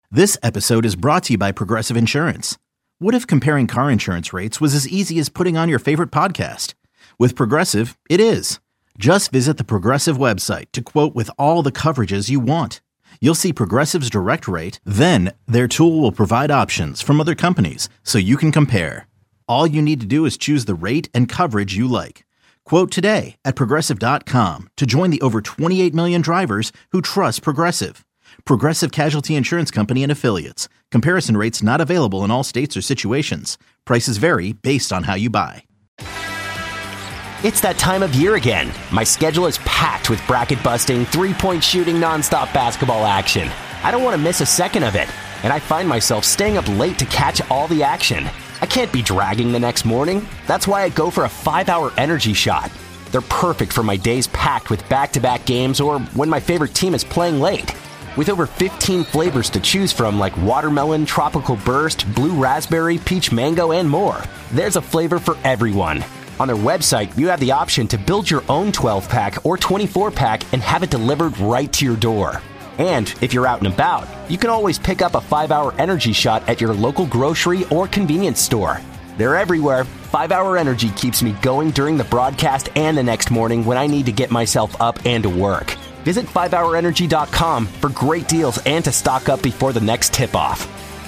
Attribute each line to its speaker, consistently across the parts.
Speaker 1: This episode is brought to you by Progressive Insurance. What if comparing car insurance rates was as easy as putting on your favorite podcast? With Progressive, it is. Just visit the Progressive website to quote with all the coverages you want. You'll see Progressive's direct rate, then their tool will provide options from other companies so you can compare. All you need to do is choose the rate and coverage you like. Quote today at Progressive.com to join the over 28 million drivers who trust Progressive. Progressive Casualty Insurance Company and Affiliates. Comparison rates not available in all states or situations. Prices vary based on how you buy.
Speaker 2: It's that time of year again. My schedule is packed with bracket-busting, three-point shooting, nonstop basketball action. I don't want to miss a second of it, and I find myself staying up late to catch all the action. I can't be dragging the next morning. That's why I go for a 5-hour energy shot. They're perfect for my days packed with back-to-back games or when my favorite team is playing late. With over 15 flavors to choose from like watermelon, tropical burst, blue raspberry, peach mango, and more, there's a flavor for everyone. On their website, you have the option to build your own 12-pack or 24-pack and have it delivered right to your door. And if you're out and about, you can always pick up a 5-hour energy shot at your local grocery or convenience store. They're everywhere. 5-hour energy keeps me going during the broadcast and the next morning when I need to get myself up and to work. Visit 5hourenergy.com for great deals and to stock up before the next tip-off.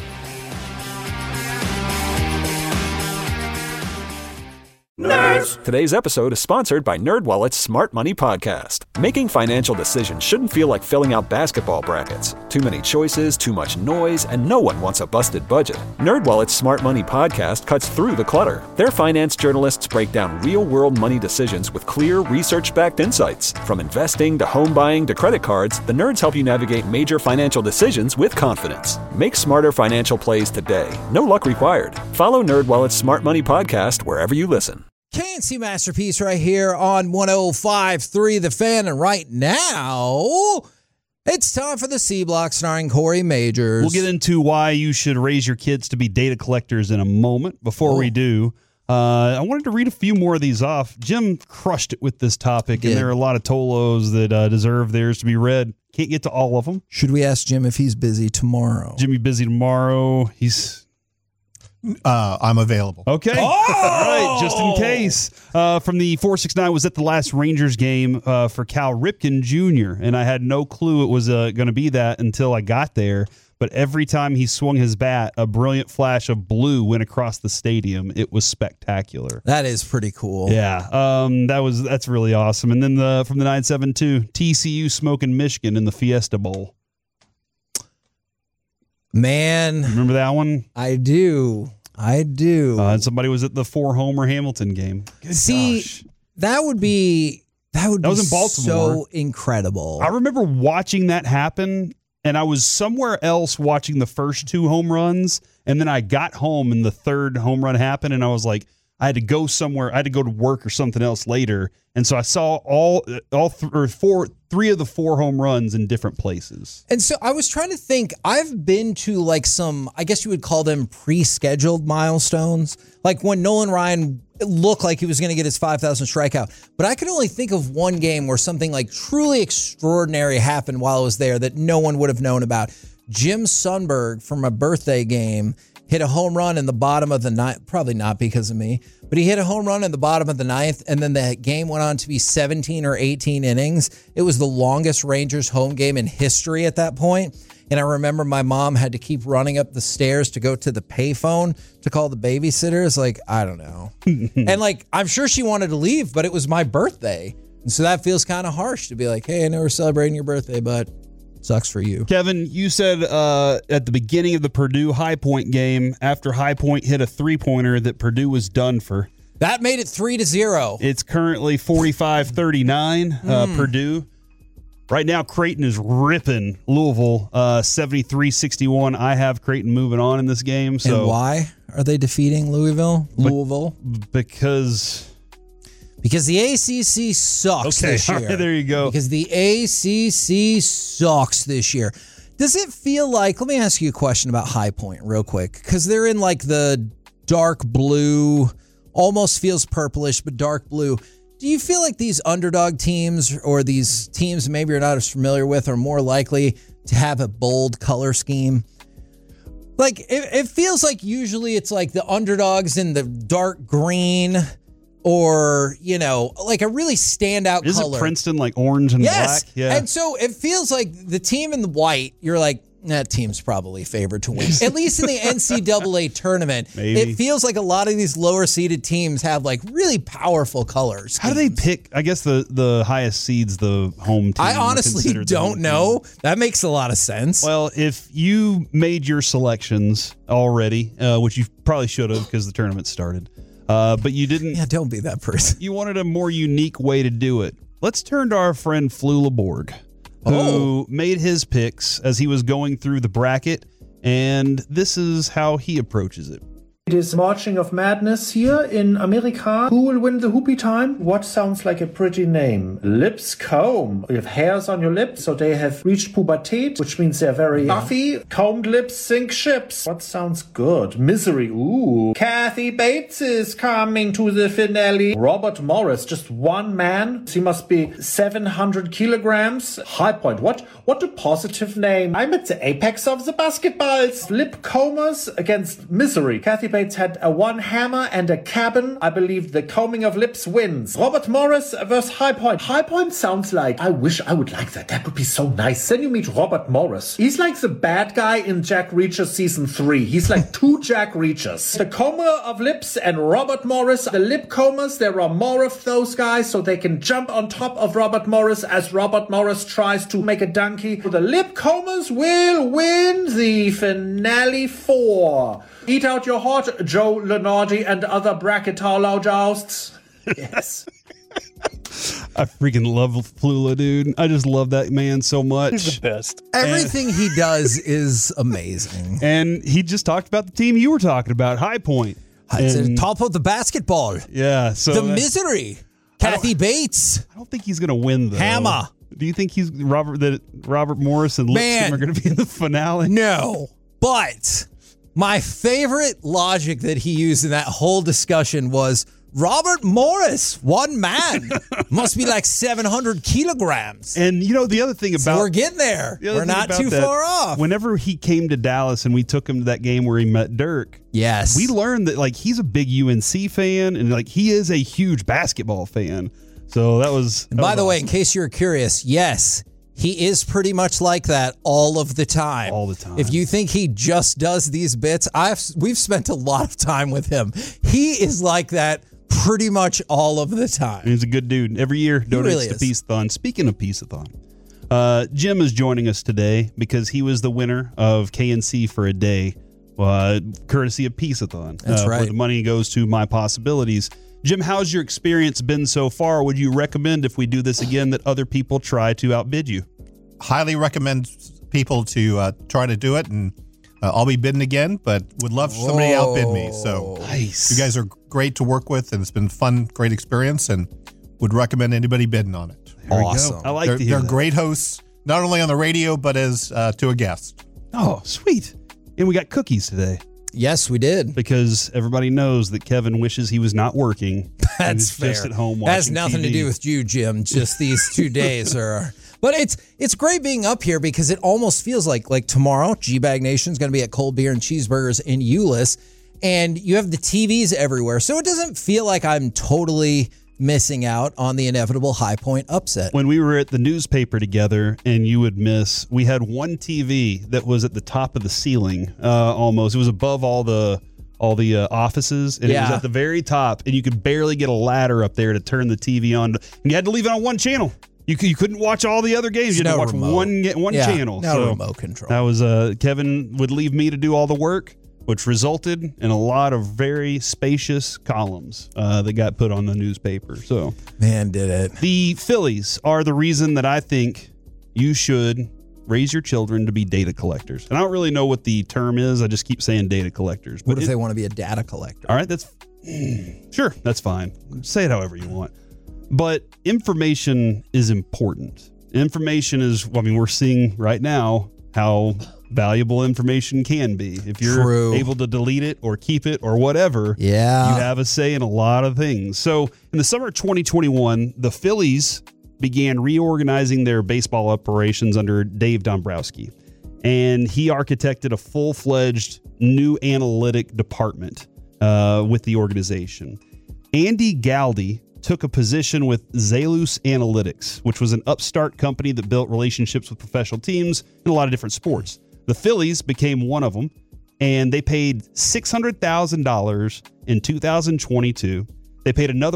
Speaker 3: Nerds! Today's episode is sponsored by NerdWallet's Smart Money Podcast. Making financial decisions shouldn't feel like filling out basketball brackets. Too many choices, too much noise, and no one wants a busted budget. NerdWallet's Smart Money Podcast cuts through the clutter. Their finance journalists break down real-world money decisions with clear, research-backed insights. From investing to home buying to credit cards, the nerds help you navigate major financial decisions with confidence. Make smarter financial plays today. No luck required. Follow NerdWallet's Smart Money Podcast wherever you listen.
Speaker 4: KNC Masterpiece right here on 105.3 The Fan. And right now, it's time for the C Block starring Corey Majors.
Speaker 5: We'll get into why you should raise your kids to be data collectors in a moment. Before we do, I wanted to read a few more of these off. Jim crushed it with this topic, and there are a lot of Tolos that deserve theirs to be read. Can't get to all of them.
Speaker 4: Should we ask Jim if he's busy tomorrow?
Speaker 5: Jimmy busy tomorrow.
Speaker 6: I'm available.
Speaker 5: Okay. All right. Just in case. From the 469 was at the last Rangers game for Cal Ripken Jr., and I had no clue it was going to be that until I got there. But every time he swung his bat, a brilliant flash of blue went across the stadium. It was spectacular.
Speaker 4: That is pretty cool.
Speaker 5: Yeah. That's really awesome. And then from the 972, TCU smoking Michigan in the Fiesta Bowl.
Speaker 4: Man.
Speaker 5: Remember that one?
Speaker 4: I do.
Speaker 5: And somebody was at the 4-homer Hamilton game.
Speaker 4: Gosh. that would be
Speaker 5: was in Baltimore.
Speaker 4: So incredible.
Speaker 5: I remember watching that happen, and I was somewhere else watching the first 2 home runs, and then I got home and the third home run happened, and I was like, I had to go somewhere. I had to go to work or something else later. And so I saw three of the 4 home runs in different places.
Speaker 4: And so I was trying to think, I've been to like some, I guess you would call them pre-scheduled milestones. Like when Nolan Ryan looked like he was going to get his 5,000 strikeout. But I could only think of one game where something like truly extraordinary happened while I was there that no one would have known about. Jim Sundberg from a birthday game hit a home run in the bottom of the ninth, probably not because of me, but he hit a home run in the bottom of the ninth, and then the game went on to be 17 or 18 innings. It was the longest Rangers home game in history at that point. And I remember my mom had to keep running up the stairs to go to the payphone to call the babysitters. Like, I don't know. And like, I'm sure she wanted to leave, but it was my birthday. And so that feels kind of harsh to be like, hey, I know we're celebrating your birthday, but sucks for you.
Speaker 5: Kevin, you said at the beginning of the Purdue High Point game, after High Point hit a 3-pointer, that Purdue was done for.
Speaker 4: That made it 3-0.
Speaker 5: It's currently 45-39, Purdue. Right now, Creighton is ripping Louisville 73-61. I have Creighton moving on in this game. So
Speaker 4: and why are they defeating Louisville?
Speaker 5: Because
Speaker 4: the ACC sucks this year.
Speaker 5: Right, there you go.
Speaker 4: Because the ACC sucks this year. Does it feel like, let me ask you a question about High Point real quick, because they're in like the dark blue, almost feels purplish, but dark blue. Do you feel like these underdog teams or these teams maybe you're not as familiar with are more likely to have a bold color scheme? Like, it feels like usually it's like the underdogs in the dark green or, you know, like a really standout
Speaker 5: Isn't
Speaker 4: color.
Speaker 5: Princeton like orange and
Speaker 4: Yes.
Speaker 5: black? Yeah.
Speaker 4: And so it feels like the team in the white, you're like, that team's probably favored to win. At least in the NCAA tournament.
Speaker 5: Maybe.
Speaker 4: It feels like a lot of these lower seeded teams have like really powerful colors.
Speaker 5: How do they pick? I guess the highest seed's the home team.
Speaker 4: I honestly
Speaker 5: considered the home
Speaker 4: don't
Speaker 5: team.
Speaker 4: know. That makes a lot of sense.
Speaker 5: Well, if you made your selections already, which you probably should have because the tournament started, but you didn't.
Speaker 4: Yeah, don't be that person.
Speaker 5: You wanted a more unique way to do it. Let's turn to our friend Flula Borg, who made his picks as he was going through the bracket, and this is how he approaches it.
Speaker 6: It is Marching of Madness here in America. Who will win the Hoopy time? What sounds like a pretty name? Lipscomb. You have hairs on your lips, so they have reached pubertate, which means they're very puffy. Combed lips sink ships. What sounds good? Misery. Ooh. Kathy Bates is coming to the finale. Robert Morris, just one man. He must be 700 kilograms. High Point. What a positive name. I'm at the apex of the basketballs. Lip combers against Misery. Kathy Bates had a one hammer and a cabin. I believe the combing of lips wins. Robert Morris versus High Point. High Point sounds like, I wish I would like that. That would be so nice. Then you meet Robert Morris. He's like the bad guy in Jack Reacher season 3. He's like two Jack Reachers. The comber of lips and Robert Morris. The lip combers, there are more of those guys so they can jump on top of Robert Morris as Robert Morris tries to make a donkey. The lip combers will win the finale 4. Eat out your heart, Joe Lenardi and other bracketologist. Yes.
Speaker 5: I freaking love Flula, dude. I just love that man so much.
Speaker 7: He's the best.
Speaker 4: Everything he does is amazing.
Speaker 5: And he just talked about the team you were talking about, High Point.
Speaker 4: It's
Speaker 5: And-
Speaker 4: the top of the basketball.
Speaker 5: Yeah, so
Speaker 4: The Misery. Kathy Bates.
Speaker 5: I don't think he's going to win, though.
Speaker 4: Hammer.
Speaker 5: Do you think Robert Morris and Lipscomb are going to be in the finale?
Speaker 4: No. But my favorite logic that he used in that whole discussion was Robert Morris, one man, must be like 700 kilograms.
Speaker 5: And you know the other thing
Speaker 4: So
Speaker 5: about
Speaker 4: we're getting there.
Speaker 5: the other
Speaker 4: We're
Speaker 5: thing
Speaker 4: not
Speaker 5: about
Speaker 4: too
Speaker 5: that,
Speaker 4: far off.
Speaker 5: Whenever he came to Dallas and we took him to that game where he met Dirk,
Speaker 4: Yes.
Speaker 5: we learned that like he's a big UNC fan and like he is a huge basketball fan. So that was.
Speaker 4: And by the way, in case you're curious, yes, he is pretty much like that all of the time.
Speaker 5: All the time.
Speaker 4: If you think he just does these bits, we've spent a lot of time with him. He is like that pretty much all of the time.
Speaker 5: he's a good dude. Every year donates
Speaker 4: really
Speaker 5: to
Speaker 4: is.
Speaker 5: Peace-a-thon. Speaking of Peace-a-thon, Jim is joining us today because he was the winner of KNC for a day, courtesy of Peace-a-thon.
Speaker 4: That's right.
Speaker 5: Where the money goes to My Possibilities. Jim, how's your experience been so far? Would you recommend if we do this again that other people try to outbid you?
Speaker 8: Highly recommend people to try to do it, and I'll be bidding again, but would love somebody to outbid me. So
Speaker 5: Nice.
Speaker 8: you guys are great to work with, and it's been fun, great experience, and would recommend anybody bidding on it.
Speaker 5: There we go.
Speaker 4: Awesome.
Speaker 5: I like to hear
Speaker 8: They're
Speaker 5: that.
Speaker 8: great hosts, not only on the radio, but as to a guest.
Speaker 5: Oh, sweet. And we got cookies today
Speaker 4: Yes, we did.
Speaker 5: because everybody knows that Kevin wishes he was not working. and
Speaker 4: That's
Speaker 5: is
Speaker 4: fair.
Speaker 5: just at home
Speaker 4: That
Speaker 5: watching
Speaker 4: has nothing to
Speaker 5: TV.
Speaker 4: do with you, Jim. Just these 2 days are. But it's great being up here because it almost feels like tomorrow, G-Bag Nation's going to be at Cold Beer and Cheeseburgers in Euless, and you have the TVs everywhere. So it doesn't feel like I'm totally missing out on the inevitable High Point upset.
Speaker 5: When we were at the newspaper together and you would miss, we had one TV that was at the top of the ceiling almost. It was above all the offices, and it was
Speaker 4: Yeah.
Speaker 5: at the very top, and you could barely get a ladder up there to turn the TV on. And you had to leave it on one channel. You couldn't watch all the other games. You had to watch one
Speaker 4: Yeah,
Speaker 5: channel.
Speaker 4: no
Speaker 5: So
Speaker 4: remote control.
Speaker 5: that was Kevin would leave me to do all the work, which resulted in a lot of very spacious columns that got put on the newspaper. So
Speaker 4: Man, did it.
Speaker 5: the Phillies are the reason that I think you should raise your children to be data collectors. And I don't really know what the term is. I just keep saying data collectors.
Speaker 4: What
Speaker 5: But
Speaker 4: if they want to be a data collector?
Speaker 5: all right, sure, that's fine. Say it however you want. But information is important. Information is, we're seeing right now how valuable information can be. If you're
Speaker 4: True.
Speaker 5: able to delete it or keep it or whatever,
Speaker 4: Yeah.
Speaker 5: you have a say in a lot of things. So in the summer of 2021, the Phillies began reorganizing their baseball operations under Dave Dombrowski. and he architected a full-fledged new analytic department with the organization. Andy Galdi took a position with Zalus Analytics, which was an upstart company that built relationships with professional teams in a lot of different sports. The Phillies became one of them, and they paid $600,000 in 2022. They paid another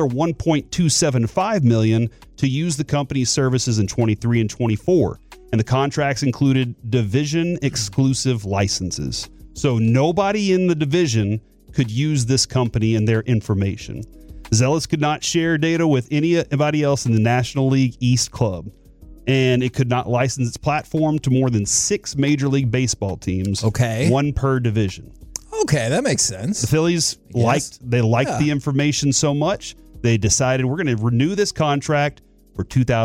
Speaker 5: $1.275 million to use the company's services in 23 and 24. And the contracts included division exclusive licenses. So nobody in the division could use this company and their information. Zealous could not share data with anybody else in the National League East Club. And it could not license its platform to more than 6 Major League Baseball teams.
Speaker 4: Okay.
Speaker 5: 1 per division.
Speaker 4: Okay, that makes sense.
Speaker 5: The Phillies liked the information so much, they decided we're going to renew this contract for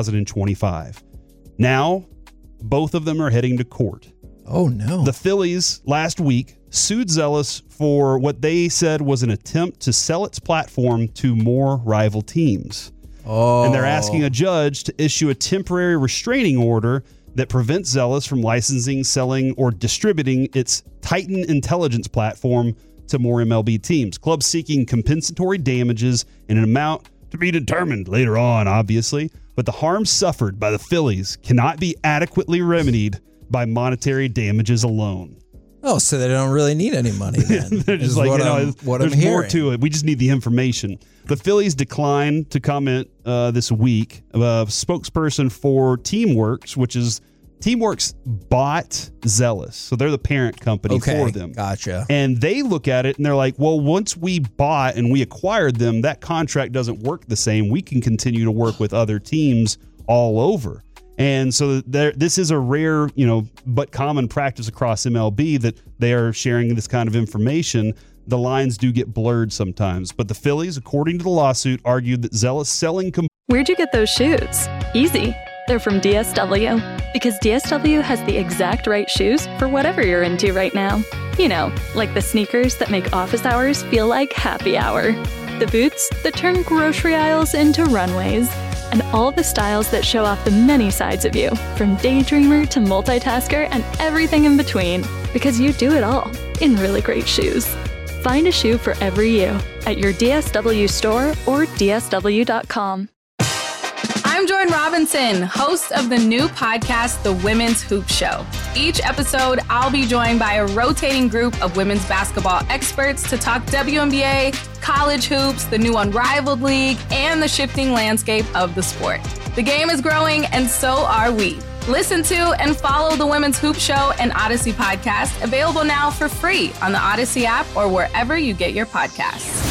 Speaker 5: 2025. Now, both of them are heading to court.
Speaker 4: Oh, no.
Speaker 5: The Phillies last week sued Zealous for what they said was an attempt to sell its platform to more rival teams.
Speaker 4: Oh.
Speaker 5: And they're asking a judge to issue a temporary restraining order that prevents Zealous from licensing, selling, or distributing its Titan Intelligence platform to more MLB teams. Clubs seeking compensatory damages in an amount to be determined later on, obviously. But the harm suffered by the Phillies cannot be adequately remedied by monetary damages alone.
Speaker 4: Oh, so they don't really need any money then.
Speaker 5: They're just like,
Speaker 4: there's
Speaker 5: more to it. We just need the information. The Phillies declined to comment this week. A spokesperson for Teamworks, which is Teamworks bought Zealous. So they're the parent company for them.
Speaker 4: Gotcha.
Speaker 5: And they look at it and they're like, well, once we bought and we acquired them, that contract doesn't work the same. We can continue to work with other teams all over. And so this is a rare, but common practice across MLB that they are sharing this kind of information. The lines do get blurred sometimes. But the Phillies, according to the lawsuit, argued that Zealous selling...
Speaker 7: Where'd you get those shoes? Easy. They're from DSW. Because DSW has the exact right shoes for whatever you're into right now. Like the sneakers that make office hours feel like happy hour. The boots that turn grocery aisles into runways. And all the styles that show off the many sides of you, from daydreamer to multitasker and everything in between, because you do it all in really great shoes. Find a shoe for every you at your DSW store or DSW.com.
Speaker 9: I'm Jordan Robinson, host of the new podcast, The Women's Hoop Show. Each episode, I'll be joined by a rotating group of women's basketball experts to talk WNBA, college hoops, the new Unrivaled League, and the shifting landscape of the sport. The game is growing, and so are we. Listen to and follow The Women's Hoop Show and Odyssey podcast, available now for free on the Odyssey app or wherever you get your podcasts.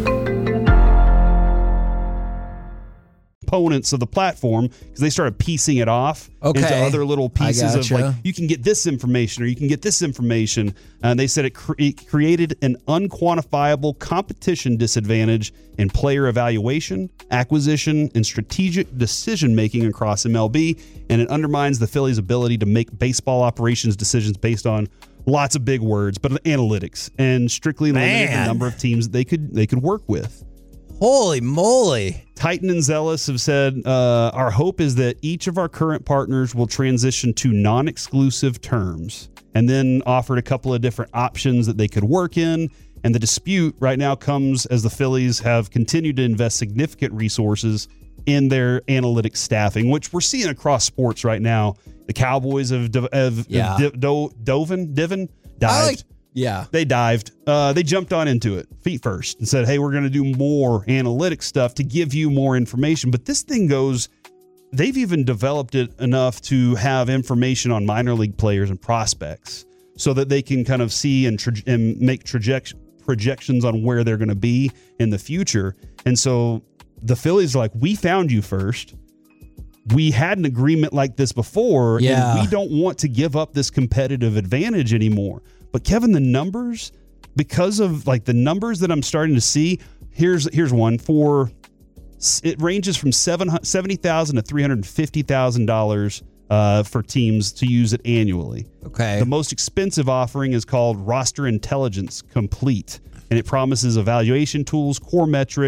Speaker 5: Components of the platform, because they started piecing it off into other little pieces of like, you can get this information or you can get this information. And they said it created an unquantifiable competition disadvantage in player evaluation, acquisition, and strategic decision making across MLB. And it undermines the Phillies' ability to make baseball operations decisions based on lots of big words, but analytics, and strictly limited the number of teams that they could work with.
Speaker 4: Holy moly.
Speaker 5: Titan and Zealous have said, our hope is that each of our current partners will transition to non-exclusive terms, and then offered a couple of different options that they could work in. And the dispute right now comes as the Phillies have continued to invest significant resources in their analytics staffing, which we're seeing across sports right now. The Cowboys have dived.
Speaker 4: Yeah.
Speaker 5: They dived. They jumped on into it feet first and said, hey, we're going to do more analytics stuff to give you more information. But this thing goes, they've even developed it enough to have information on minor league players and prospects so that they can kind of see and make projections on where they're going to be in the future. And so the Phillies are like, we found you first. We had an agreement like this before, and we don't want to give up this competitive advantage anymore. But Kevin, the numbers, because of like the numbers that I'm starting to see, here's one for, it ranges from $70,000 to $350,000 for teams to use it annually.
Speaker 4: Okay.
Speaker 5: The most expensive offering is called Roster Intelligence Complete, and it promises evaluation tools, core metrics,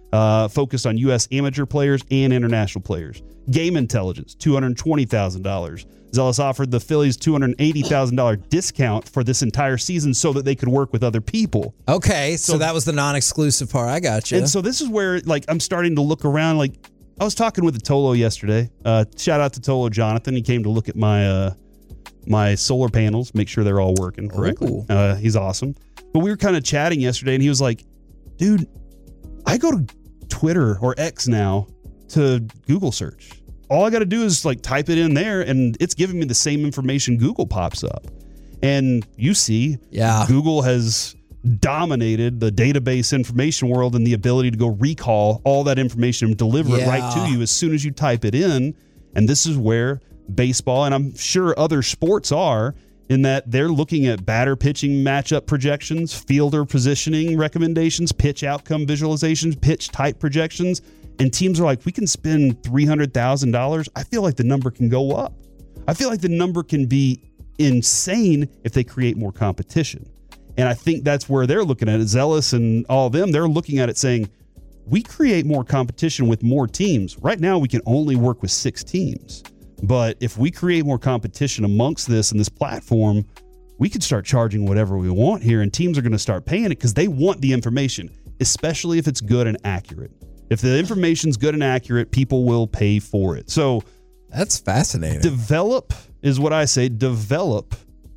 Speaker 5: focused on U.S. amateur players and international players. Game Intelligence, $220,000. Zealous offered the Phillies $280,000 discount for this entire season so that they could work with other people.
Speaker 4: Okay, so that was the non-exclusive part. I got you.
Speaker 5: And so this is where, like, I'm starting to look around. Like, I was talking with Tolo yesterday. Shout out to Tolo Jonathan. He came to look at my my solar panels, make sure they're all working correctly. He's awesome. But we were kind of chatting yesterday, and he was like, dude, I go to Twitter or X now to Google search. All I got to do is like type it in there, and it's giving me the same information Google pops up. And you see, Google has dominated the database information world and the ability to go recall all that information and deliver it right to you as soon as you type it in. And this is where baseball, and I'm sure other sports are, in that they're looking at batter pitching matchup projections, fielder positioning recommendations, pitch outcome visualizations, pitch type projections. And teams are like, we can spend $300,000. I feel like the number can go up. I feel like the number can be insane if they create more competition. And I think that's where they're looking at it. Zealous and all of them, they're looking at it saying, we create more competition with more teams. Right now, we can only work with 6 teams. But if we create more competition amongst this and this platform, we could start charging whatever we want here. And teams are going to start paying it because they want the information, especially if it's good and accurate. If the information's good and accurate, people will pay for it. So
Speaker 4: that's fascinating.
Speaker 5: Develop is what I say. Develop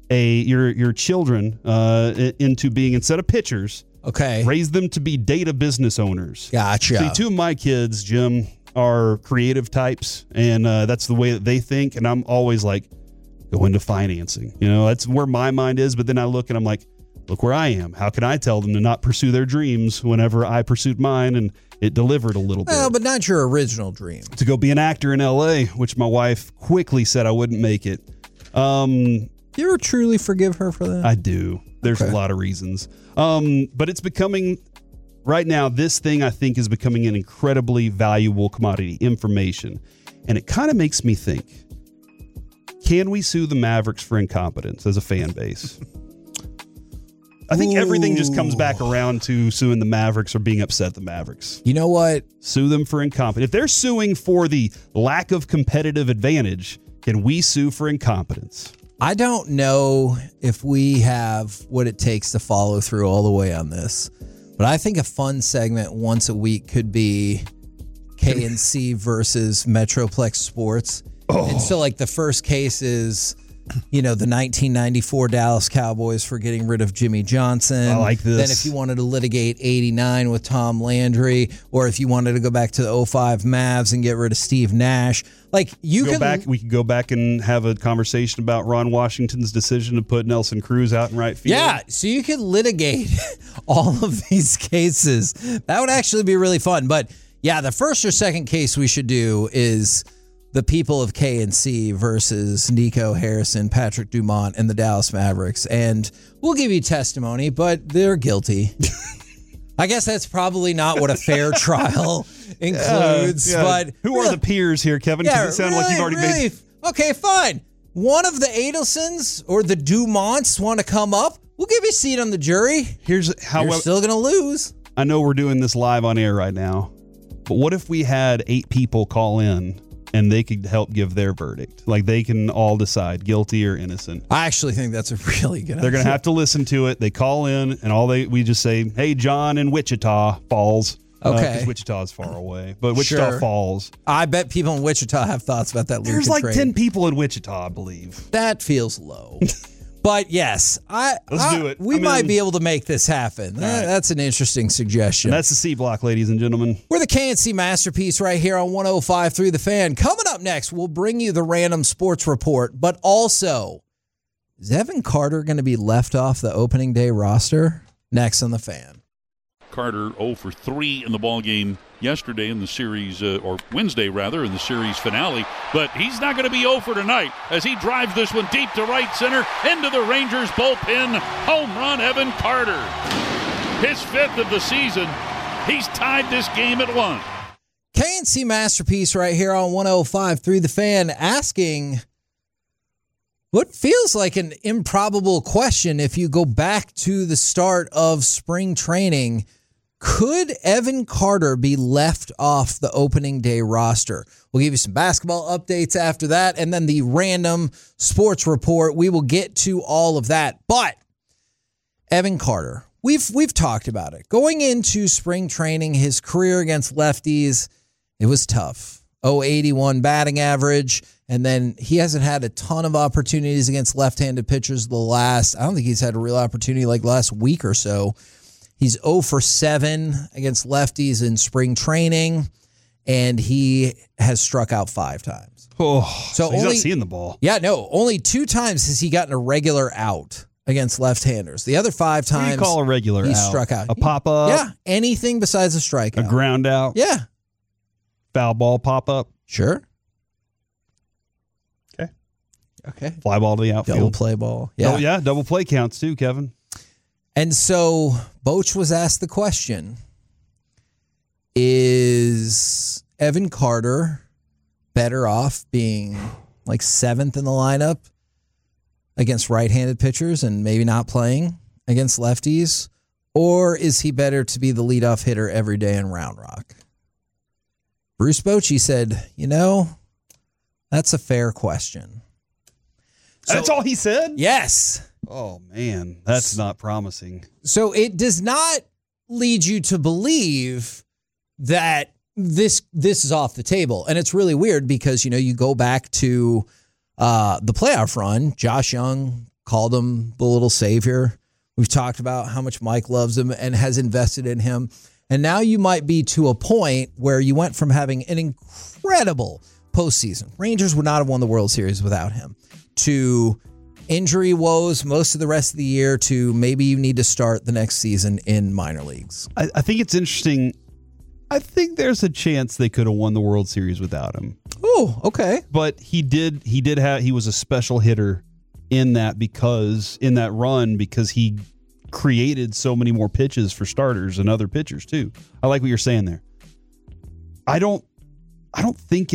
Speaker 5: your children into being, instead of pitchers, raise them to be data business owners.
Speaker 4: Gotcha.
Speaker 5: See, 2 of my kids, Jim, are creative types, and that's the way that they think. And I'm always like, go into financing. You know, that's where my mind is. But then I look and I'm like, look where I am. How can I tell them to not pursue their dreams whenever I pursued mine and it delivered a little bit?
Speaker 4: Well, but not your original dream.
Speaker 5: To go be an actor in L.A., which my wife quickly said I wouldn't make it.
Speaker 4: Do you ever truly forgive her for that?
Speaker 5: I do. There's a lot of reasons. But it's becoming, right now, this thing I think is becoming an incredibly valuable commodity, information. And it kind of makes me think, can we sue the Mavericks for incompetence as a fan base? I think everything just comes back around to suing the Mavericks or being upset at the Mavericks.
Speaker 4: You know what?
Speaker 5: Sue them for incompetence. If they're suing for the lack of competitive advantage, can we sue for incompetence?
Speaker 4: I don't know if we have what it takes to follow through all the way on this, but I think a fun segment once a week could be KNC versus Metroplex Sports. And so like the first case is, you know, the 1994 Dallas Cowboys for getting rid of Jimmy Johnson.
Speaker 5: I like this.
Speaker 4: Then if you wanted to litigate 89 with Tom Landry, or if you wanted to go back to the 05 Mavs and get rid of Steve Nash, like you could
Speaker 5: we could go back and have a conversation about Ron Washington's decision to put Nelson Cruz out in right field.
Speaker 4: Yeah, so you could litigate all of these cases. That would actually be really fun. But yeah, the first or second case we should do is the people of KNC versus Nico Harrison, Patrick Dumont, and the Dallas Mavericks. And we'll give you testimony, but they're guilty. I guess that's probably not what a fair trial includes. But
Speaker 5: who are the peers here, Kevin? Because it sounded like you've already made.
Speaker 4: Okay, fine. One of the Adelsons or the Dumonts want to come up, we'll give you a seat on the jury.
Speaker 5: Here's how
Speaker 4: you're still going to lose.
Speaker 5: I know we're doing this live on air right now, but what if we had 8 people call in and they could help give their verdict? Like, they can all decide guilty or innocent.
Speaker 4: I actually think that's a really good idea.
Speaker 5: They're going to have to listen to it. They call in, and we just say, hey, John in Wichita Falls.
Speaker 4: Okay.
Speaker 5: Because Wichita is far away. But Wichita Falls.
Speaker 4: I bet people in Wichita have thoughts about that.
Speaker 5: There's like 10 people in Wichita, I believe.
Speaker 4: That feels low. But yes,
Speaker 5: let's do it.
Speaker 4: We might be able to make this happen. Right. That's an interesting suggestion.
Speaker 5: And that's the C Block, ladies and gentlemen.
Speaker 4: We're the KNC Masterpiece right here on 105.3 The Fan. Coming up next, we'll bring you the random sports report, but also, is Evan Carter going to be left off the opening day roster? Next on The Fan.
Speaker 10: Carter 0 for 3 in the ballgame yesterday in the series, or Wednesday rather, in the series finale. But he's not going to be 0 for tonight as he drives this one deep to right center into the Rangers bullpen. Home run, Evan Carter. His 5th of the season. He's tied this game at 1.
Speaker 4: KNC Masterpiece right here on 105.3 The Fan, asking what feels like an improbable question if you go back to the start of spring training. Could Evan Carter be left off the opening day roster? We'll give you some basketball updates after that, and then the random sports report. We will get to all of that. But Evan Carter, we've talked about it. Going into spring training, his career against lefties, it was tough. 081 batting average, and then he hasn't had a ton of opportunities against left-handed pitchers I don't think he's had a real opportunity like last week or so. He's 0 for 7 against lefties in spring training, and he has struck out 5 times.
Speaker 5: So he's not seeing the ball.
Speaker 4: Yeah, no. Only 2 times has he gotten a regular out against left-handers. The other 5 times,
Speaker 5: what do you call a regular
Speaker 4: he
Speaker 5: out?
Speaker 4: Struck out.
Speaker 5: A pop-up?
Speaker 4: Yeah, anything besides a strikeout.
Speaker 5: A ground out?
Speaker 4: Yeah.
Speaker 5: Foul ball pop-up?
Speaker 4: Sure.
Speaker 5: Okay. Fly ball to the outfield.
Speaker 4: Double play ball. Yeah.
Speaker 5: Oh, yeah. Double play counts too, Kevin.
Speaker 4: And so Boch was asked the question, is Evan Carter better off being like 7th in the lineup against right-handed pitchers and maybe not playing against lefties? Or is he better to be the leadoff hitter every day in Round Rock? Bruce Bochy said, that's a fair question.
Speaker 5: That's all he said?
Speaker 4: Yes.
Speaker 5: Oh, man. That's not promising.
Speaker 4: So it does not lead you to believe that this is off the table. And it's really weird because, you go back to the playoff run. Josh Young called him the little savior. We've talked about how much Mike loves him and has invested in him. And now you might be to a point where you went from having an incredible postseason. Rangers would not have won the World Series without him. To injury woes most of the rest of the year, to maybe you need to start the next season in minor leagues.
Speaker 5: I think it's interesting. I think there's a chance they could have won the World Series without him.
Speaker 4: Oh, okay.
Speaker 5: But he was a special hitter in that run because he created so many more pitches for starters and other pitchers too. I like what you're saying there. I don't think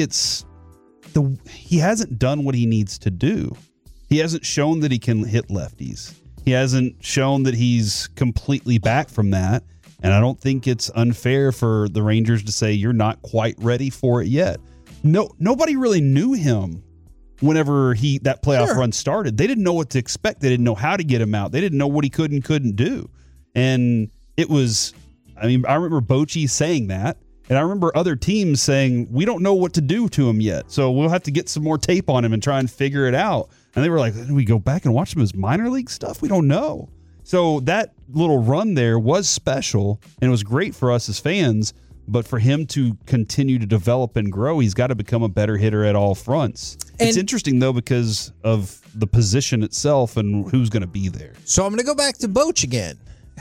Speaker 5: he hasn't done what he needs to do. He hasn't shown that he can hit lefties. He hasn't shown that he's completely back from that. And I don't think it's unfair for the Rangers to say you're not quite ready for it yet. No, nobody really knew him whenever that playoff run started. They didn't know what to expect. They didn't know how to get him out. They didn't know what he could and couldn't do. And it was, I remember Bochy saying that. And I remember other teams saying, we don't know what to do to him yet. So we'll have to get some more tape on him and try and figure it out. And they were like, do we go back and watch some of his minor league stuff? We don't know. So that little run there was special and it was great for us as fans. But for him to continue to develop and grow, he's got to become a better hitter at all fronts. It's interesting, though, because of the position itself and who's going to be there.
Speaker 4: So I'm going to go back to Boch again,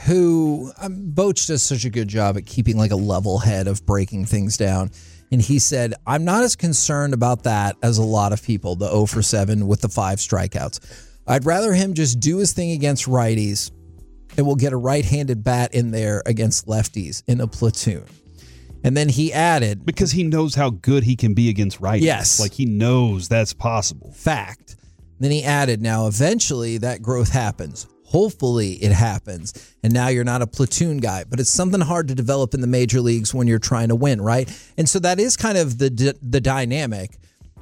Speaker 4: who Boch does such a good job at keeping like a level head of breaking things down. And he said, I'm not as concerned about that as a lot of people, the 0 for 7 with the 5 strikeouts. I'd rather him just do his thing against righties and we'll get a right-handed bat in there against lefties in a platoon. And then he added...
Speaker 5: Because he knows how good he can be against righties.
Speaker 4: Yes.
Speaker 5: Like he knows that's possible.
Speaker 4: Fact. Then he added, now eventually that growth happens. Hopefully it happens. And now you're not a platoon guy. But it's something hard to develop in the major leagues when you're trying to win, right? And so that is kind of the dynamic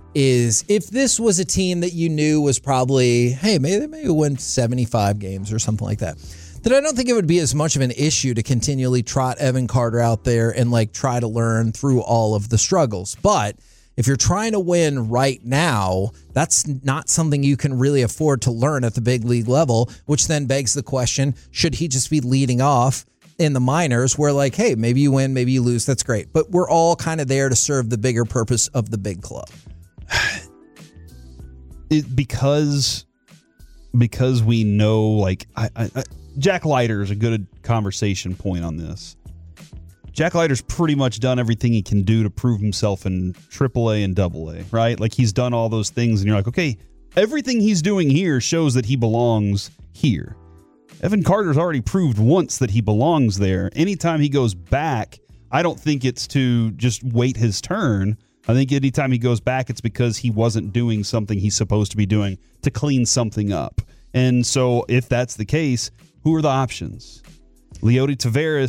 Speaker 4: is if this was a team that you knew was probably, hey, maybe they may win 75 games or something like that. That I don't think it would be as much of an issue to continually trot Evan Carter out there and like try to learn through all of the struggles. But if you're trying to win right now, that's not something you can really afford to learn at the big league level, which then begs the question, should he just be leading off in the minors where like, hey, maybe you win, maybe you lose, that's great. But we're all kind of there to serve the bigger purpose of the big club.
Speaker 5: Because we know, like, Jack Leiter is a good conversation point on this. Jack Leiter's pretty much done everything he can do to prove himself in AAA and AA, right? Like, he's done all those things, and you're like, okay, everything he's doing here shows that he belongs here. Evan Carter's already proved once that he belongs there. Anytime he goes back, I don't think it's to just wait his turn. I think anytime he goes back, it's because he wasn't doing something he's supposed to be doing to clean something up. And so if that's the case, who are the options? Leody Taveras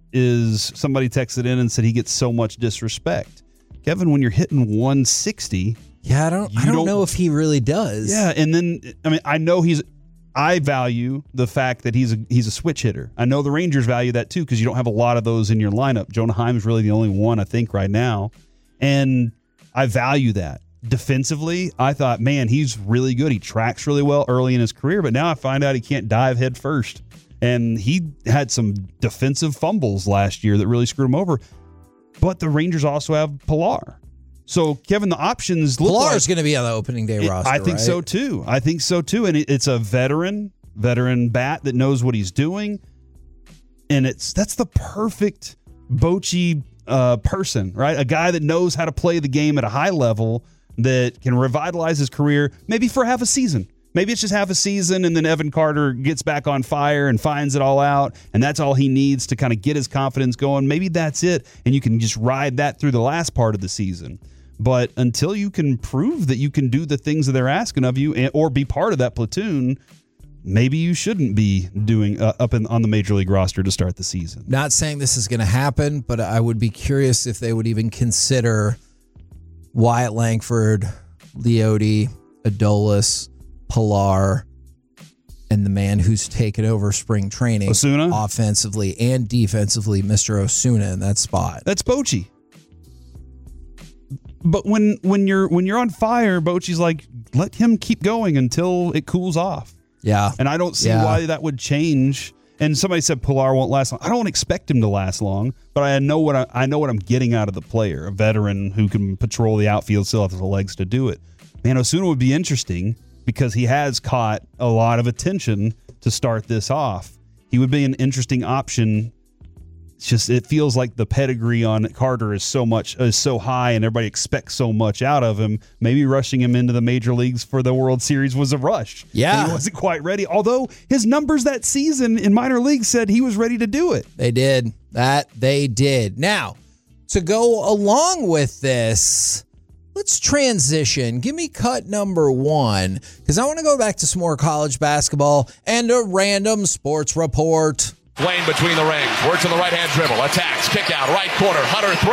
Speaker 5: is somebody texted in and said he gets so much disrespect. Kevin, when you're hitting 160,
Speaker 4: yeah, I don't know if he really does.
Speaker 5: Yeah, and then I value the fact that he's a switch hitter. I know the Rangers value that too because you don't have a lot of those in your lineup. Jonah Heim's really the only one I think right now, and I value that. Defensively, I thought, man, he's really good. He tracks really well early in his career, but now I find out he can't dive head first. And he had some defensive fumbles last year that really screwed him over. But the Rangers also have Pilar. So, Kevin, the options look like...
Speaker 4: Pilar's going to be on the opening day roster,
Speaker 5: I think
Speaker 4: right?
Speaker 5: so, too. And it's a veteran bat that knows what he's doing. And that's the perfect Bochy person, right? A guy that knows how to play the game at a high level that can revitalize his career maybe for half a season. Maybe it's just half a season and then Evan Carter gets back on fire and finds it all out, and that's all he needs to kind of get his confidence going. Maybe that's it, and you can just ride that through the last part of the season. But until you can prove that you can do the things that they're asking of you or be part of that platoon, maybe you shouldn't be doing on the Major League roster to start the season.
Speaker 4: Not saying this is going to happen, but I would be curious if they would even consider Wyatt Langford, Leote, Adolis, Pilar, and the man who's taken over spring training
Speaker 5: Osuna?
Speaker 4: Offensively and defensively, Mr. Osuna in that spot.
Speaker 5: That's Bochy. But when you're on fire, Bochy's like, let him keep going until it cools off.
Speaker 4: Yeah.
Speaker 5: And I don't see why that would change. And somebody said Pilar won't last long. I don't expect him to last long, but I know what I'm getting out of the player, a veteran who can patrol the outfield, still has the legs to do it. Man, Osuna would be interesting because he has caught a lot of attention to start this off. He would be an interesting option. It's just it feels like the pedigree on Carter is so high, and everybody expects so much out of him. Maybe rushing him into the major leagues for the World Series was a rush.
Speaker 4: Yeah,
Speaker 5: and he wasn't quite ready. Although his numbers that season in minor leagues said he was ready to do it.
Speaker 4: They did. They did. Now, to go along with this, let's transition. Give me cut number 1, because I want to go back to some more college basketball and a random sports report.
Speaker 11: Lane between the rings, works on the right-hand dribble, attacks, kick out, right corner, Hunter 3,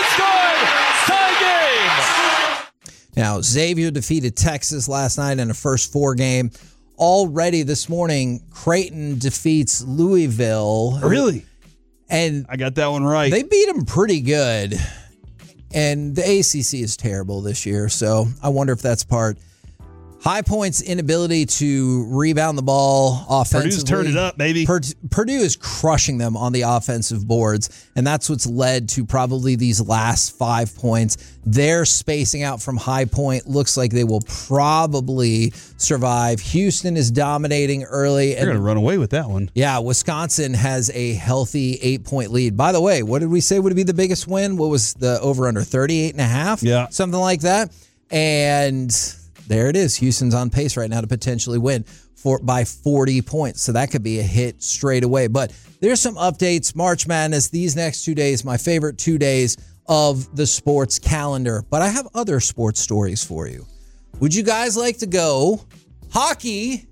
Speaker 11: it's good! Tie game!
Speaker 4: Now, Xavier defeated Texas last night in the first 4 game. Already this morning, Creighton defeats Louisville.
Speaker 5: Really?
Speaker 4: And
Speaker 5: I got that one right.
Speaker 4: They beat them pretty good. And the ACC is terrible this year, so I wonder if that's part. High Point's inability to rebound the ball offensively.
Speaker 5: Purdue's turned it up, baby.
Speaker 4: Purdue is crushing them on the offensive boards, and that's what's led to probably these last 5 points. Their spacing out from High Point looks like they will probably survive. Houston is dominating early.
Speaker 5: They're going to run away with that one.
Speaker 4: Yeah, Wisconsin has a healthy 8-point lead. By the way, what did we say would be the biggest win? What was the over-under? 38.5?
Speaker 5: Yeah.
Speaker 4: Something like that. And there it is. Houston's on pace right now to potentially win by 40 points. So that could be a hit straight away. But there's some updates. March Madness, these next 2 days, my favorite 2 days of the sports calendar. But I have other sports stories for you. Would you guys like to go hockey,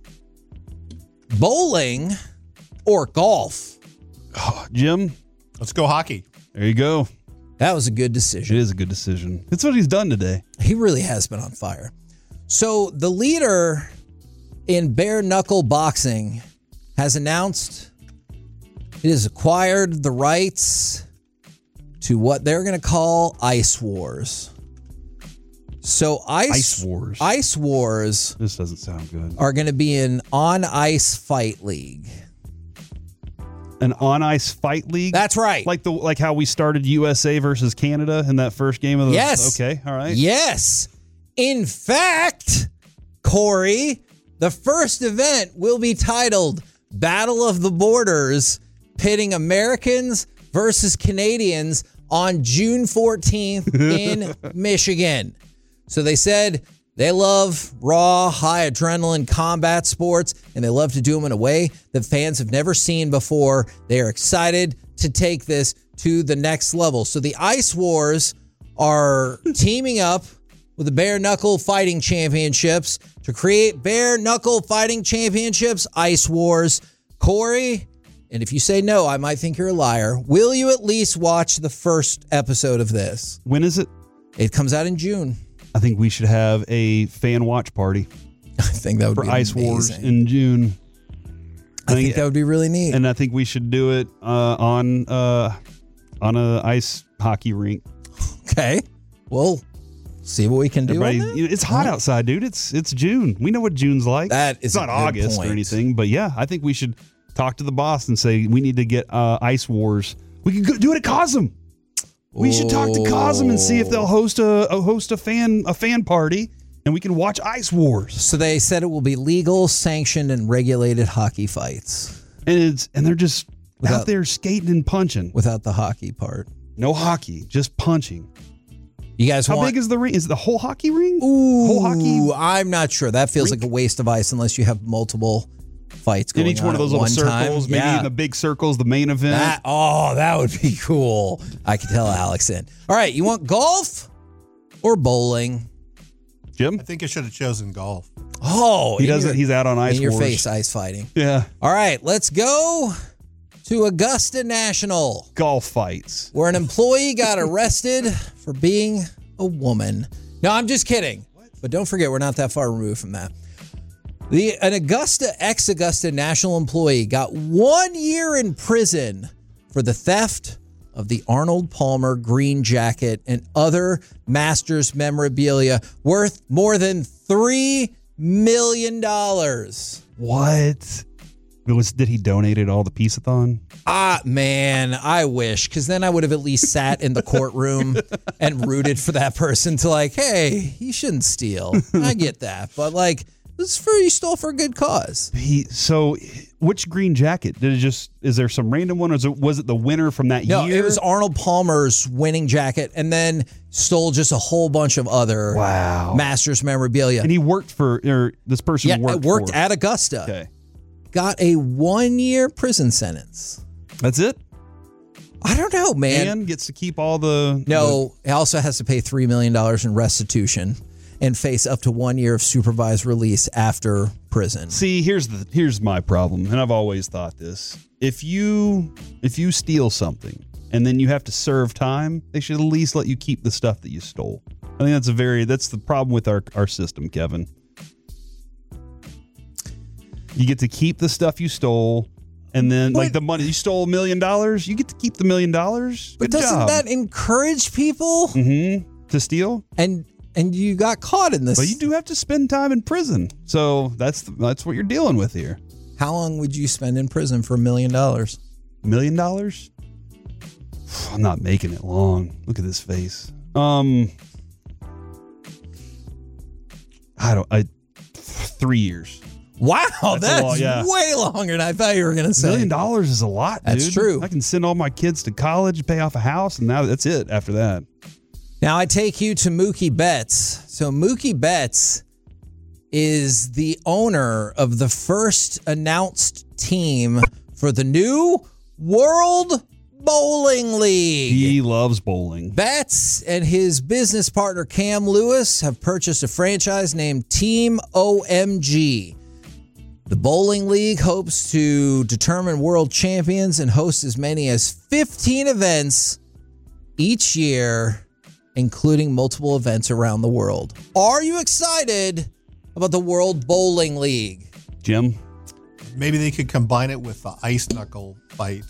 Speaker 4: bowling, or golf?
Speaker 5: Oh, Jim,
Speaker 8: let's go hockey.
Speaker 5: There you go.
Speaker 4: That was a good decision.
Speaker 5: It is a good decision. It's what he's done today.
Speaker 4: He really has been on fire. So the leader in bare knuckle boxing has announced it has acquired the rights to what they're going to call Ice Wars. So Ice Wars.
Speaker 5: This doesn't sound good.
Speaker 4: Are going to be an on-ice fight league.
Speaker 5: An on-ice fight league?
Speaker 4: That's right.
Speaker 5: Like how we started USA versus Canada in that first game of the...
Speaker 4: Yes.
Speaker 5: Okay, all right.
Speaker 4: Yes. In fact, Corey, the first event will be titled Battle of the Borders, pitting Americans versus Canadians on June 14th in Michigan. So they said they love raw, high adrenaline combat sports, and they love to do them in a way that fans have never seen before. They are excited to take this to the next level. So the Ice Wars are teaming up with the Bare Knuckle Fighting Championships to create Bare Knuckle Fighting Championships Ice Wars. Corey, And if you say no, I might think you're a liar. Will you at least watch the first episode of this?
Speaker 5: When is it?
Speaker 4: It comes out in June.
Speaker 5: I think we should have a fan watch party.
Speaker 4: I think that would
Speaker 5: for
Speaker 4: be
Speaker 5: Ice
Speaker 4: amazing.
Speaker 5: Wars in June.
Speaker 4: I think that would be really neat.
Speaker 5: And I think we should do it on a ice hockey rink.
Speaker 4: Okay. Well, see what we can do.
Speaker 5: It's hot outside, dude. It's June. We know what June's like.
Speaker 4: That is
Speaker 5: it's not
Speaker 4: a good
Speaker 5: August
Speaker 4: point.
Speaker 5: or anything, but yeah, I think we should talk to the boss and say we need to get Ice Wars. We can go do it at Cosm. We should talk to Cosm and see if they'll host a fan party, and we can watch Ice Wars.
Speaker 4: So they said it will be legal, sanctioned, and regulated hockey fights.
Speaker 5: And they're just out there skating and punching
Speaker 4: without the hockey part.
Speaker 5: No hockey, just punching.
Speaker 4: You guys
Speaker 5: How big is the ring? Is it the whole hockey ring?
Speaker 4: Ooh,
Speaker 5: whole hockey?
Speaker 4: I'm not sure. That feels
Speaker 5: rink?
Speaker 4: like a waste of ice unless you have multiple fights going on
Speaker 5: in each one of those little circles, maybe in the big circles, the main event.
Speaker 4: That would be cool. I could tell Alex in. All right, you want golf or bowling?
Speaker 5: Jim?
Speaker 8: I think I should have chosen golf.
Speaker 4: Oh,
Speaker 5: he doesn't. He's out on Ice
Speaker 4: in your
Speaker 5: Wars.
Speaker 4: face, ice fighting.
Speaker 5: Yeah.
Speaker 4: All right, let's go to Augusta National.
Speaker 5: Golf fights.
Speaker 4: Where an employee got arrested for being a woman. No, I'm just kidding. But don't forget, we're not that far removed from that. An ex-Augusta National employee got 1 year in prison for the theft of the Arnold Palmer green jacket and other Masters memorabilia worth more than $3 million.
Speaker 5: What? Did he donate it all to Peace-a-thon?
Speaker 4: Man, I wish, because then I would have at least sat in the courtroom and rooted for that person to hey, you shouldn't steal. I get that. But you stole for a good cause.
Speaker 5: So which green jacket? Is there some random one, or was it the winner from that year?
Speaker 4: No, it was Arnold Palmer's winning jacket, and then stole just a whole bunch of other Masters memorabilia.
Speaker 5: And he worked this person
Speaker 4: worked at Augusta.
Speaker 5: Okay.
Speaker 4: Got a 1 year prison sentence.
Speaker 5: That's it?
Speaker 4: I don't know, man.
Speaker 5: And gets to keep all the...
Speaker 4: No, he also has to pay $3 million in restitution and face up to 1 year of supervised release after prison.
Speaker 5: See, here's my problem, and I've always thought this. If you steal something and then you have to serve time, they should at least let you keep the stuff that you stole. I think that's the problem with our system, Kevin. You get to keep the stuff you stole, and then the money you stole $1 million, you get to keep the $1 million.
Speaker 4: But doesn't that encourage people
Speaker 5: to steal?
Speaker 4: And you got caught in this.
Speaker 5: But you do have to spend time in prison, so that's what you're dealing with here.
Speaker 4: How long would you spend in prison for $1 million?
Speaker 5: $1 million? I'm not making it long. Look at this face. 3 years.
Speaker 4: Wow, that's way longer than I thought you were going to say.
Speaker 5: $1 million is a lot, dude.
Speaker 4: That's true.
Speaker 5: I can send all my kids to college, pay off a house, and now that's it after that.
Speaker 4: Now I take you to Mookie Betts. So Mookie Betts is the owner of the first announced team for the new World Bowling League.
Speaker 5: He loves bowling.
Speaker 4: Betts and his business partner Cam Lewis have purchased a franchise named Team OMG. The bowling league hopes to determine world champions and host as many as 15 events each year, including multiple events around the world. Are you excited about the World Bowling League?
Speaker 5: Jim?
Speaker 8: Maybe they could combine it with the ice knuckle fight.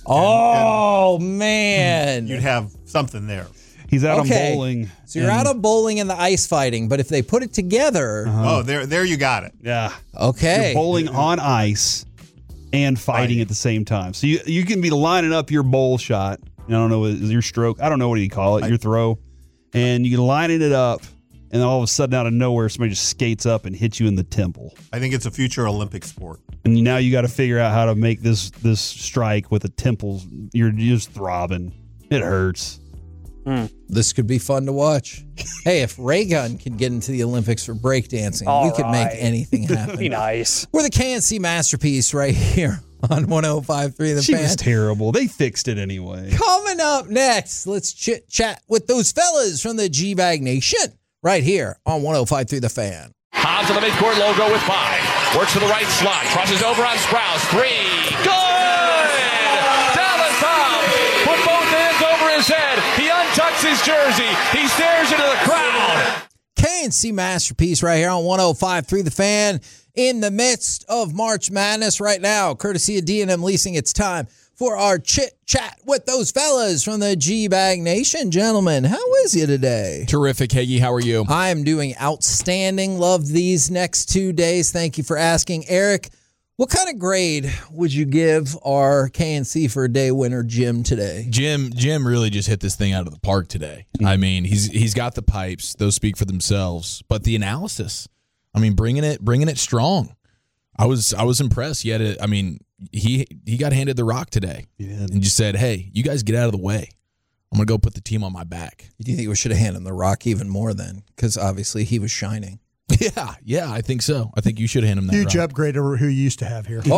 Speaker 4: Man.
Speaker 8: You'd have something there.
Speaker 5: He's out on bowling.
Speaker 4: So you're out on bowling and the ice fighting, but if they put it together...
Speaker 8: Oh, there you got it.
Speaker 5: Yeah.
Speaker 4: Okay.
Speaker 5: You're bowling on ice and fighting at the same time. So you can be lining up your bowl shot. I don't know, is your stroke? I don't know what you call it, your throw. And you can line it up, and all of a sudden, out of nowhere, somebody just skates up and hits you in the temple.
Speaker 8: I think it's a future Olympic sport.
Speaker 5: And now you got to figure out how to make this strike with the temples. You're just throbbing. It hurts.
Speaker 4: This could be fun to watch. Hey, if Raygun can get into the Olympics for breakdancing, we could make anything happen.
Speaker 12: Be nice.
Speaker 4: We're the KNC Masterpiece right here on 105.3 The Fan.
Speaker 5: She was terrible. They fixed it anyway.
Speaker 4: Coming up next, let's chit-chat with those fellas from the G-Bag Nation right here on 105.3 The Fan.
Speaker 11: Hobbs on the midcourt logo with 5. Works to the right slot. Crosses over on Sprouse. 3. Good! jersey. He stares into the crowd.
Speaker 4: KNC Masterpiece right here on 105.3 The Fan in the midst of March Madness right now. Courtesy of D&M Leasing, it's time for our chit-chat with those fellas from the G-Bag Nation. Gentlemen, how is you today?
Speaker 12: Terrific, Heggie. How are you?
Speaker 4: I am doing outstanding. Love these next 2 days. Thank you for asking. Eric, what kind of grade would you give our KNC for a day winner, Jim, today?
Speaker 12: Jim really just hit this thing out of the park today. I mean, he's got the pipes; those speak for themselves. But the analysis, I mean, bringing it strong. I was impressed. He got handed the rock today, and just said, "Hey, you guys get out of the way. I'm gonna go put the team on my back."
Speaker 4: Do you think we should have handed him the rock even more then? Because obviously he was shining.
Speaker 12: Yeah, I think so. I think you should hand him that
Speaker 13: huge
Speaker 12: rock.
Speaker 13: upgrade over who you used to have here.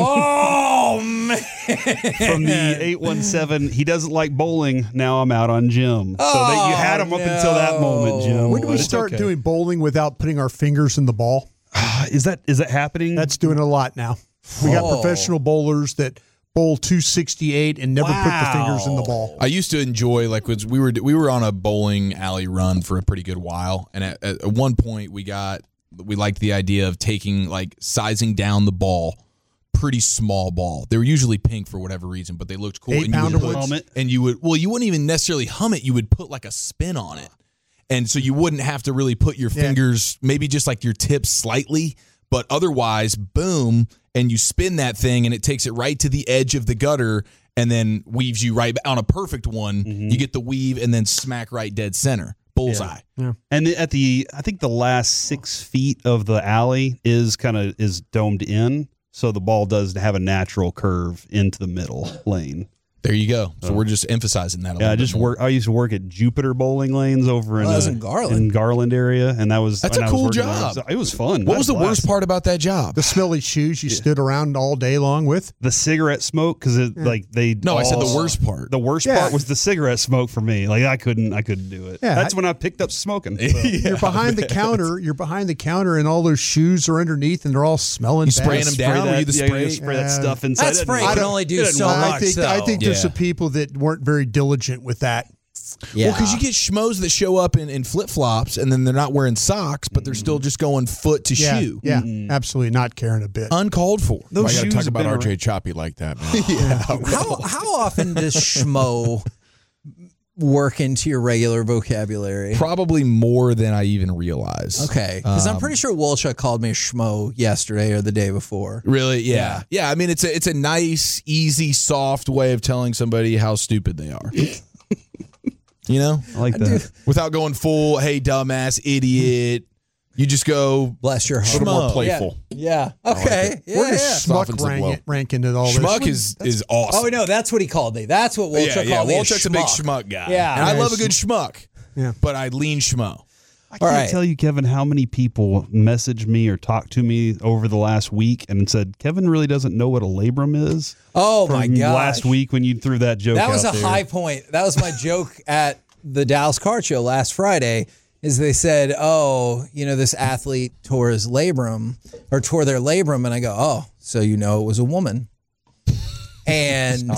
Speaker 4: Oh, man.
Speaker 5: From the 817, he doesn't like bowling. Now I'm out on Jim. So that you had him up until that moment, Jim.
Speaker 13: When do we start doing bowling without putting our fingers in the ball?
Speaker 5: Is that happening?
Speaker 13: That's doing a lot now. We got professional bowlers that bowl 268 and never put the fingers in the ball.
Speaker 12: I used to enjoy, like, we were on a bowling alley run for a pretty good while, and at one point we liked the idea of taking, like, sizing down the ball, pretty small ball. They were usually pink for whatever reason, but they looked cool.
Speaker 13: 8-pounder
Speaker 12: ones. And you wouldn't even necessarily hum it. You would put like a spin on it. And so you wouldn't have to really put your fingers, maybe just like your tips slightly, but otherwise, boom, and you spin that thing and it takes it right to the edge of the gutter and then weaves you right on a perfect one. You get the weave and then smack right dead center. Bullseye.
Speaker 5: Yeah. And I think the last 6 feet of the alley is domed in, so the ball does have a natural curve into the middle lane.
Speaker 12: There you go. So we're just emphasizing that a little bit more.
Speaker 5: I used to work at Jupiter Bowling Lanes over in Garland area, and that's
Speaker 12: a cool job.
Speaker 5: It was fun.
Speaker 12: What was the worst part about that job?
Speaker 13: The smelly shoes you stood around all day long with.
Speaker 5: The cigarette smoke, because
Speaker 12: I said the worst part.
Speaker 5: The worst part was the cigarette smoke for me. Like I couldn't do it. Yeah, that's when I picked up smoking. So.
Speaker 13: You're behind the counter. You're behind the counter, and all those shoes are underneath, and they're all smelling.
Speaker 12: You spraying them down? Were you the spray?
Speaker 5: Spray that stuff inside.
Speaker 4: That spray can only do so much.
Speaker 13: I think there's some people that weren't very diligent with that.
Speaker 12: Yeah. Well, because you get schmoes that show up in flip-flops, and then they're not wearing socks, but they're still just going foot to shoe.
Speaker 13: Yeah, absolutely not caring a bit.
Speaker 12: Uncalled for.
Speaker 14: Those shoes talk about RJ Choppy like that, man.
Speaker 4: How often does schmo work into your regular vocabulary?
Speaker 12: Probably more than I even realize.
Speaker 4: Okay, because I'm pretty sure Wolchuk called me a schmo yesterday or the day before.
Speaker 12: Really? Yeah. I mean, it's a nice, easy, soft way of telling somebody how stupid they are. You know,
Speaker 5: I like that.
Speaker 12: Without going full, hey, dumbass, idiot. You just go,
Speaker 4: bless your heart.
Speaker 12: A little more playful.
Speaker 4: Yeah. Okay.
Speaker 13: Where does schmuck rank into all this?
Speaker 12: Schmuck is awesome.
Speaker 4: Oh, no, that's what he called me. That's what Wolchuk called me.
Speaker 12: Wolchuk's a big schmuck guy.
Speaker 4: Yeah.
Speaker 12: And I love a good schmuck.
Speaker 13: Yeah.
Speaker 12: But I lean schmo.
Speaker 5: I can't tell you, Kevin, how many people messaged me or talked to me over the last week and said, Kevin really doesn't know what a labrum is.
Speaker 4: Oh, my God.
Speaker 5: Last week when you threw that joke out
Speaker 4: That was a
Speaker 5: there.
Speaker 4: high point. That was my joke at the Dallas Card Show last Friday, is they said, this athlete tore their labrum. And I go, oh, so it was a woman. And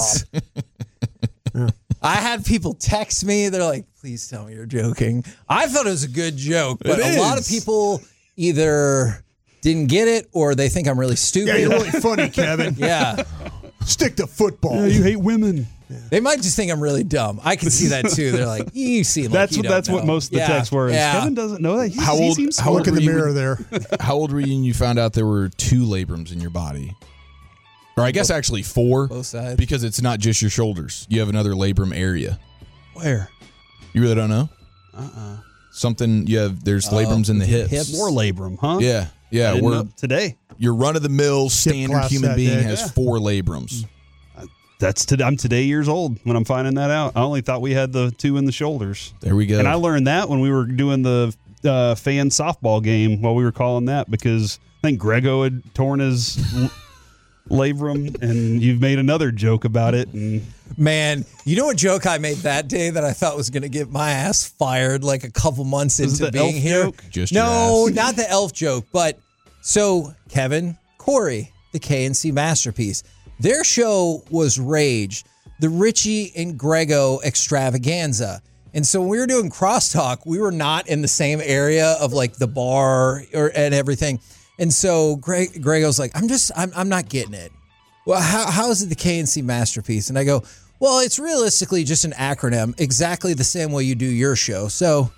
Speaker 4: I had people text me. They're like, please tell me you're joking. I thought it was a good joke, but a lot of people either didn't get it or they think I'm really stupid.
Speaker 13: Yeah, you're really funny, Kevin.
Speaker 4: Yeah.
Speaker 13: Stick to football.
Speaker 5: Yeah, you hate women.
Speaker 4: Yeah. They might just think I'm really dumb. I can see that too. They're like, you seem like you don't
Speaker 5: That's
Speaker 4: know.
Speaker 5: what most of the texts were. Kevin doesn't know that.
Speaker 12: How old
Speaker 13: look in the mirror there.
Speaker 12: How old were you when you found out there were 2 labrums in your body? Or I guess actually 4.
Speaker 4: Both sides.
Speaker 12: Because it's not just your shoulders. You have another labrum area.
Speaker 5: Where?
Speaker 12: You really don't know? Something there's labrums in the hips.
Speaker 5: More labrum, huh?
Speaker 12: Yeah. Yeah.
Speaker 5: Today.
Speaker 12: Your run-of-the-mill standard human being has 4 labrums.
Speaker 5: I'm today years old when I'm finding that out. I only thought we had the 2 in the shoulders.
Speaker 12: There we go.
Speaker 5: And I learned that when we were doing the fan softball game while we were calling that, because I think Grego had torn his labrum, and you've made another joke about it. And
Speaker 4: man, you know what joke I made that day that I thought was going to get my ass fired like a couple months into being here?
Speaker 12: Just
Speaker 4: no, not the elf joke. But so Kevin, Corey, the KNC Masterpiece, their show was Rage, the Richie and Grego extravaganza. And so when we were doing crosstalk, we were not in the same area of like the bar and everything. And so Grego's like, I'm not getting it. Well, how is it the KNC Masterpiece? And I go, well, it's realistically just an acronym, exactly the same way you do your show. So,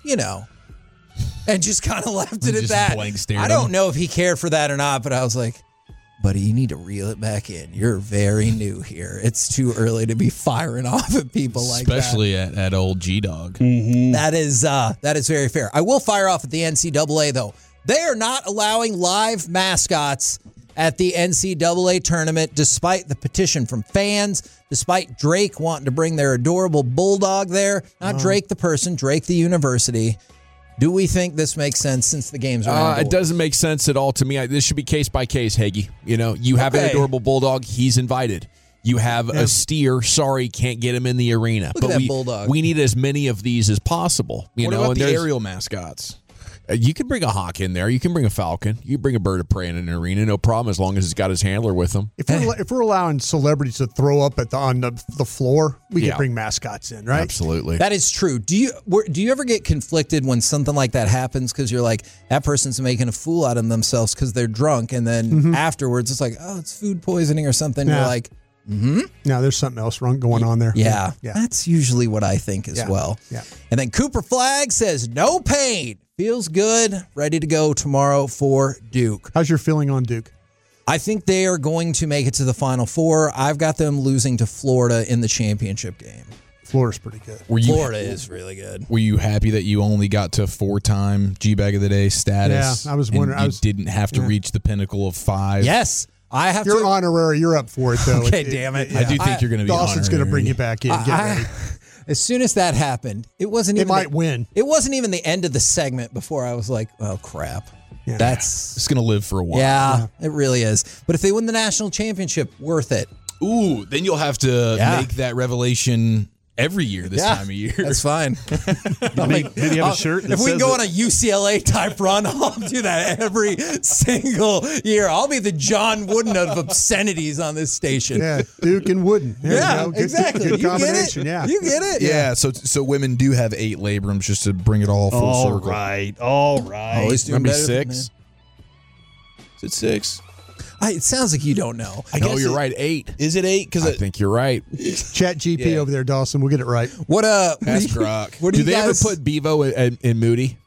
Speaker 4: and just kind of left it at that.
Speaker 12: Blank stared
Speaker 4: I don't know if he cared for that or not, but I was like, buddy, you need to reel it back in. You're very new here. It's too early to be firing off at people like that.
Speaker 12: Especially at old G-Dog.
Speaker 4: Mm-hmm. That is very fair. I will fire off at the NCAA, though. They are not allowing live mascots at the NCAA tournament, despite the petition from fans, despite Drake wanting to bring their adorable bulldog there. Not Drake the person, Drake the university. Do we think this makes sense since the games are
Speaker 12: It doesn't make sense at all to me. This should be case by case, Hagee. You have an adorable bulldog, he's invited. You have a steer, sorry, can't get him in the arena.
Speaker 4: Look at that bulldog.
Speaker 12: We need as many of these as possible.
Speaker 14: What about the aerial mascots?
Speaker 12: You can bring a hawk in there. You can bring a falcon. You can bring a bird of prey in an arena. No problem, as long as it's got his handler with him.
Speaker 13: If we're allowing celebrities to throw up on the floor, we can bring mascots in, right?
Speaker 12: Absolutely.
Speaker 4: That is true. Do you ever get conflicted when something like that happens because you're like, that person's making a fool out of themselves because they're drunk, and then afterwards it's like, oh, it's food poisoning or something.
Speaker 13: Yeah.
Speaker 4: You're like,
Speaker 13: No, there's something else going on there.
Speaker 4: Yeah. That's usually what I think as well.
Speaker 13: Yeah.
Speaker 4: And then Cooper Flagg says, no pain. Feels good. Ready to go tomorrow for Duke.
Speaker 13: How's your feeling on Duke?
Speaker 4: I think they are going to make it to the Final Four. I've got them losing to Florida in the championship game.
Speaker 13: Florida's pretty good.
Speaker 4: Florida is really good.
Speaker 14: Were you happy that you only got to 4-time G-Bag of the Day status?
Speaker 13: Yeah, I was wondering.
Speaker 14: You didn't have to reach the pinnacle of 5.
Speaker 4: Yes. I have
Speaker 13: You're honorary. You're up for it, though.
Speaker 4: Okay, damn it.
Speaker 14: I do think you're going to be
Speaker 13: Dawson's going to bring you back in. Get ready.
Speaker 4: As soon as that happened, it
Speaker 13: might win.
Speaker 4: It wasn't even the end of the segment before I was like, oh, crap.
Speaker 13: Yeah.
Speaker 14: It's going to live for a while.
Speaker 4: Yeah, it really is. But if they win the national championship, worth it.
Speaker 14: Ooh, then you'll have to make that revelation every year this time of year.
Speaker 4: That's fine.
Speaker 5: Maybe have a shirt that
Speaker 4: if we
Speaker 5: says
Speaker 4: go
Speaker 5: it.
Speaker 4: on a UCLA type run, I'll do that every single year. I'll be the John Wooden of obscenities on this station.
Speaker 13: Yeah, Duke and Wooden. There you go.
Speaker 4: Exactly.
Speaker 13: Good
Speaker 4: You
Speaker 13: combination.
Speaker 4: get it.
Speaker 13: Yeah,
Speaker 4: You get it.
Speaker 14: Yeah, so women do have 8 labrums just to bring it all full circle.
Speaker 5: All right.
Speaker 4: Always doing
Speaker 14: Maybe
Speaker 4: better than
Speaker 14: 6. Is it 6?
Speaker 4: It sounds like you don't know.
Speaker 12: No, you're right. 8.
Speaker 14: Is it 8?
Speaker 12: I think you're right.
Speaker 13: Chat GP over there, Dawson. We'll get it right.
Speaker 4: What
Speaker 12: Ask Grok. Do they ever put Bevo in Moody?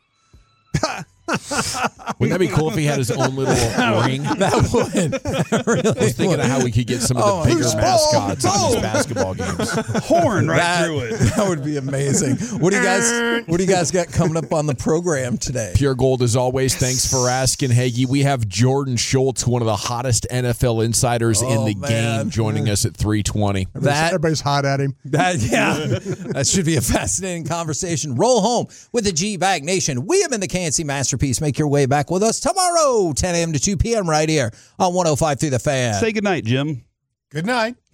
Speaker 12: Wouldn't that be cool if he had his own little ring?
Speaker 4: That would.
Speaker 12: I was thinking of how we could get some of the bigger mascots on these basketball games.
Speaker 5: Horn right through it.
Speaker 4: That would be amazing. What do you guys got coming up on the program today?
Speaker 12: Pure Gold, as always. Thanks for asking, Hagee. We have Jordan Schultz, one of the hottest NFL insiders in the game, joining us at 3:20.
Speaker 13: Everybody's hot at him.
Speaker 4: That should be a fascinating conversation. Roll home with the G-Bag Nation. We have been the KNC Masterpiece. Make your way back with us tomorrow, 10 a.m. to 2 p.m. right here on 105.3 The Fan.
Speaker 5: Say goodnight, Jim.
Speaker 8: Good night.